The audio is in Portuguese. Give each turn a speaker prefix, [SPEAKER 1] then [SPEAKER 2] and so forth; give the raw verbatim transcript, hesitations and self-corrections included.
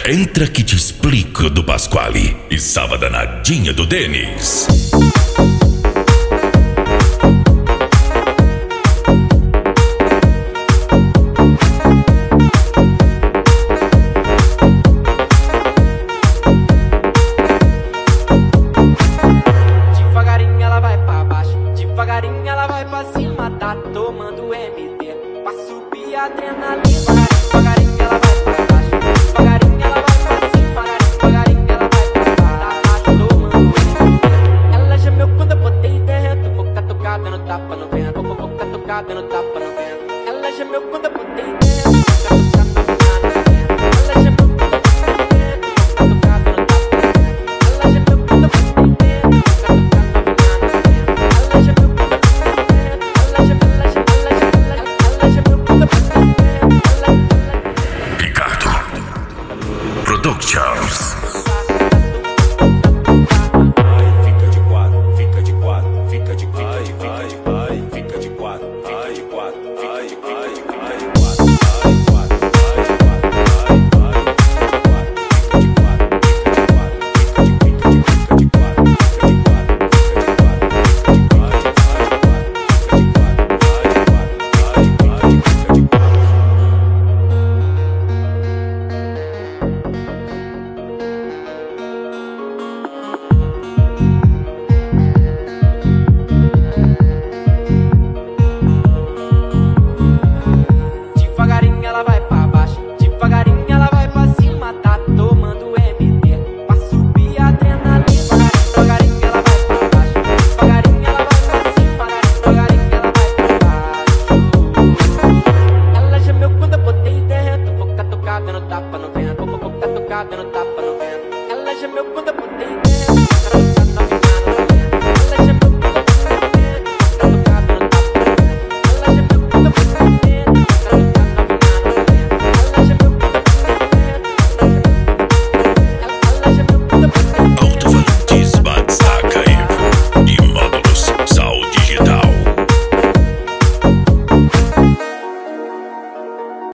[SPEAKER 1] Entra que te explico do Pasquale e salva danadinha do Denis.
[SPEAKER 2] Devagarinho ela vai pra baixo, devagarinho ela vai pra cima, tá tomando M D pra subir a adrenalina. Devagarinho ela vai pra baixo, devagarinho ela vai pra cima, devagarinho ela vai pra baixo, tá tomando M D. Ela gemeu quando eu botei dentro, vou catucar dando tapa no vento, vou vou catucar dando tapa no vento. Ela gemeu quando eu botei dentro, vou catucar no vento. Ela gemeu quando eu botei dentro, vou catucar dando tapa no vento. Ela gemeu quando eu botei dentro, vou catucar no vento. Ela gemeu quando eu botei dentro, ela gemeu, ela gemeu, ela gemeu, ela gemeu quando eu botei dentro.
[SPEAKER 1] Ricardo Productions.
[SPEAKER 3] Fica de quatro, fica de quatro, fica de fica de fica de quatro, fica de quatro, fica de quatro, fica de fica de fica de quatro, ai quatro, ai quatro, ai ai fica de quatro, fica de quatro, fica de fica de fica de quatro, fica de quatro, fica de quatro, fica de quatro, fica de quatro, ai quatro, ai fica de quatro.
[SPEAKER 2] Devagarinho ela vai pra baixo, devagarinho ela vai pra cima, tá tomando M D pra subir a adrenalina. Devagarinho ela vai pra baixo, devagarinho ela vai pra cima, devagarinho ela vai pra baixo. Ela gemeu quando eu botei dentro, vou catucar dando tapa no vento, vou vou catucar dando